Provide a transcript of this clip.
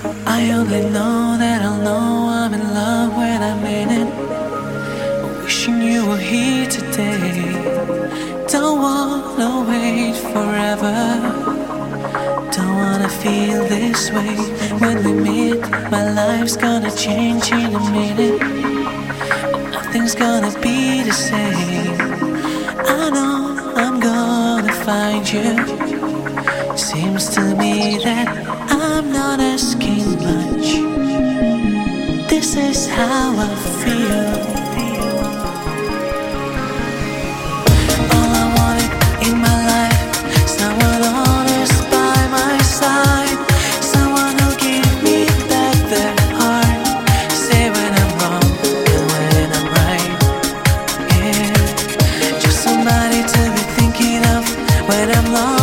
I only know that I'll know I'm in love when I'm in it. Wishing you were here today. Don't wanna wait forever. Don't wanna feel this way when we meet. My life's gonna change in a minute. Nothing's gonna be the same. I know I'm gonna find you. Seems to me that I'm not asking much. This is how I feel. All I wanted in my life, someone honest by my side, someone who'll give me back their heart, say when I'm wrong and when I'm right. Yeah, just somebody to be thinking of when I'm lost.